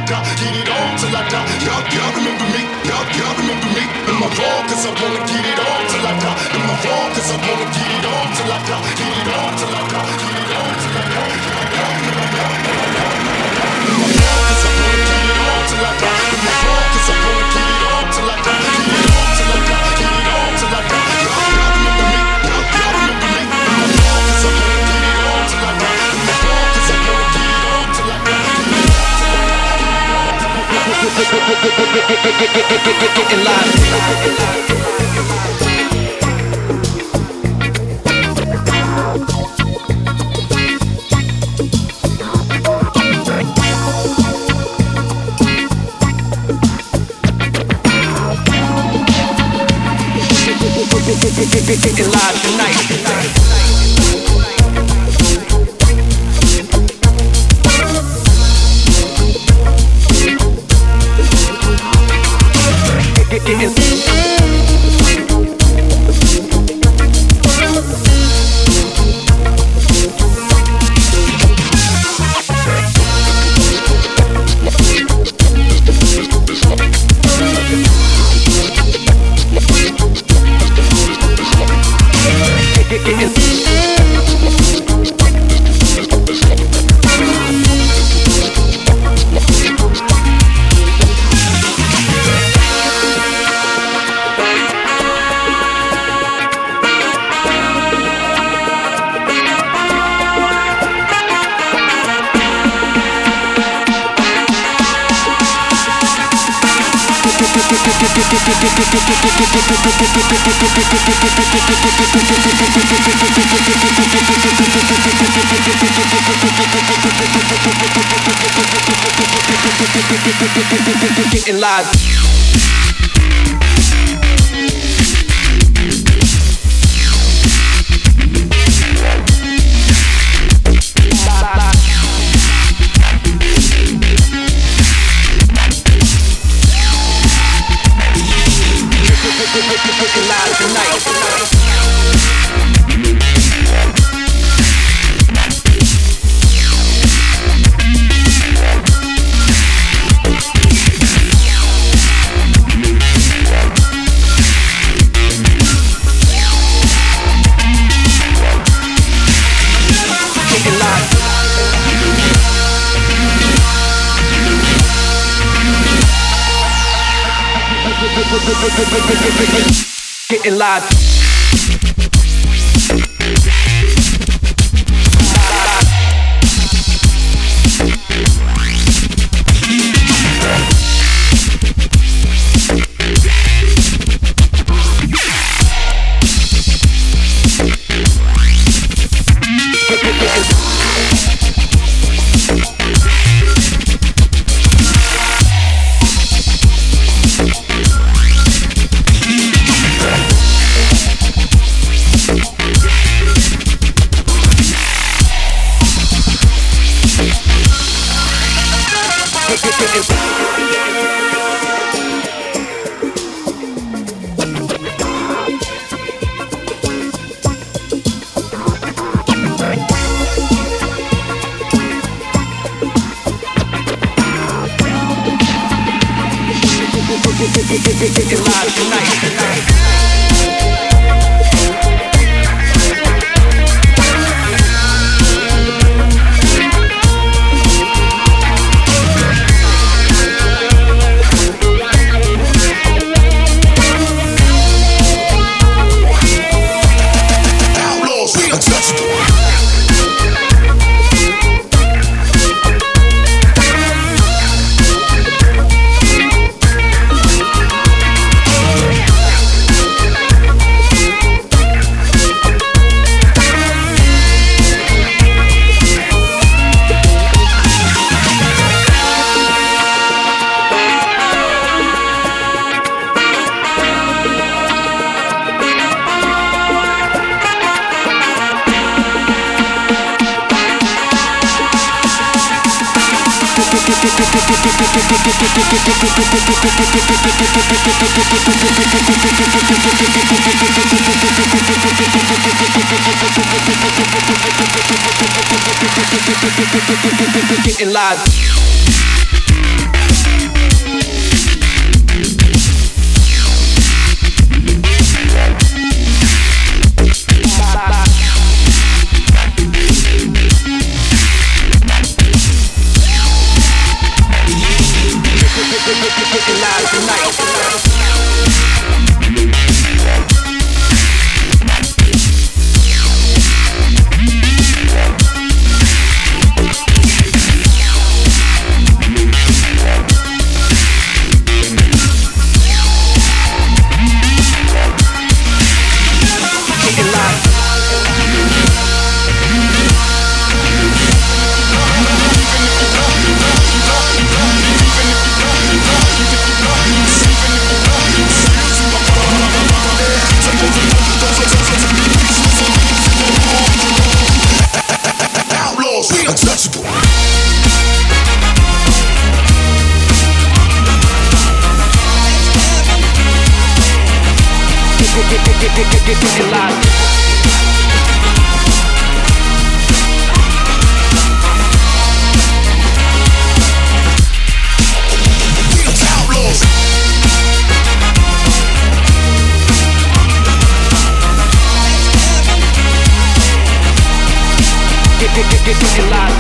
die. Get it on till I die. Y'all remember me? Y'all remember me? Am I wrong? 'Cause I wanna get it on till I die. Am I wrong? 'Cause I wanna get it on till I die. Get it on till I die. Get it on till I die. Am I wrong? 'Cause I wanna get it on till I die. Am I wrong? 'Cause I wanna get it on till I die. Get it on till I die. Get it on till I die. Y'all remember me? Y'all remember me? Am I wrong? 'Cause I wanna get it on till I die. Am I wrong? 'Cause I wanna get it on till I die. Getting live. Getting live tonight. Getting live. Getting live. Getting live tonight. Getting live. Getting live tonight. Untouchable. Getting live. Getting live.